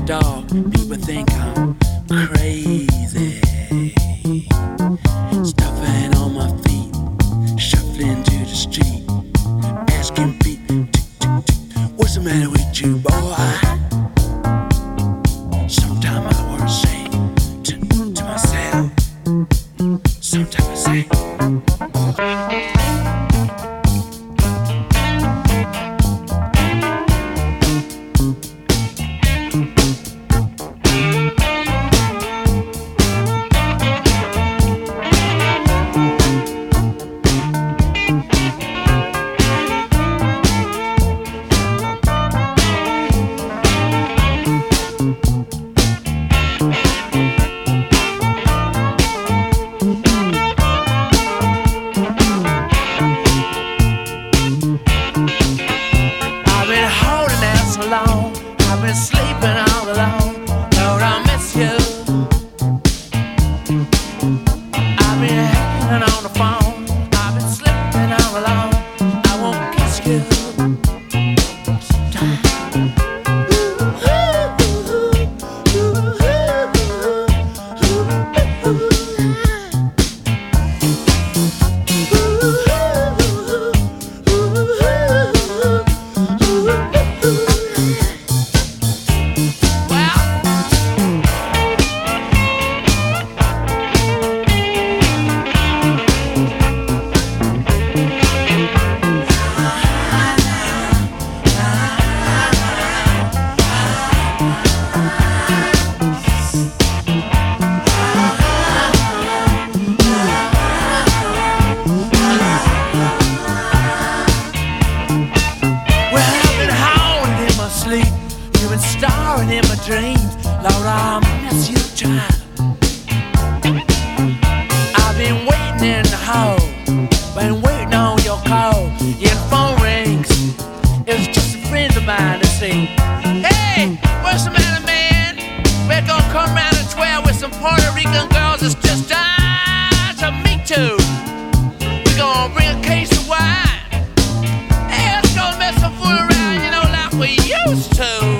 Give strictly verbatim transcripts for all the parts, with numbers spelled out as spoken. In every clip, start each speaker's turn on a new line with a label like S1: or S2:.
S1: dog, people think I'm crazy. Stuffing on my feet, shuffling to the street, asking Pete, what's the matter with you, boy? Sometimes I want to say to, to myself, sometimes I say. I've been sleeping all alone, Lord, I miss you. I've been hanging on the phone, I've been sleeping all alone, I won't kiss you. You've been starring in my dreams, Lord, I miss you, child. I've been waiting in the hall, been waiting on your call. Your phone rings, it's just a friend of mine to say, hey, what's the matter, man? We're gonna come round at twelve with some Puerto Rican girls. It's just time to meet too. We're gonna bring a case of wine. Hey, let's go mess some fool around, you know, like we used to.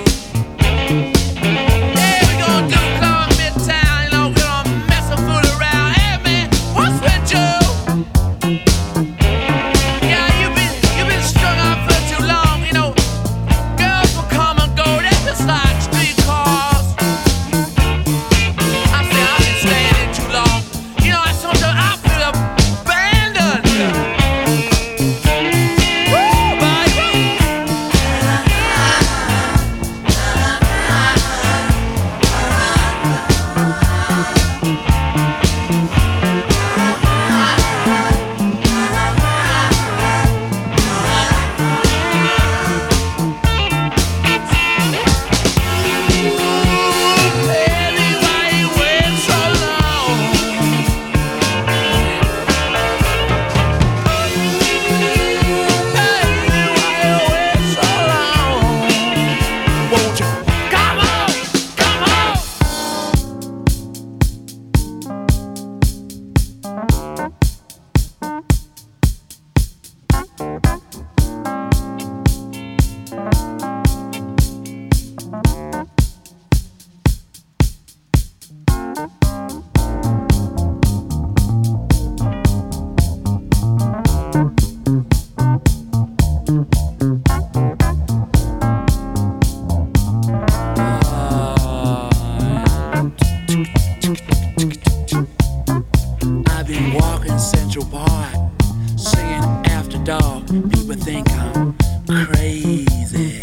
S1: Dog, people think I'm crazy.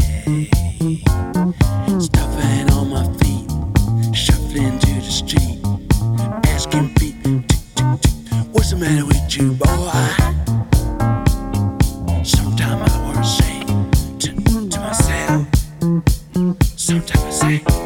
S1: Stuffing on my feet, shuffling to the street, asking Pete, what's the matter with you, boy? Sometimes I want to say to, to myself, sometimes I say.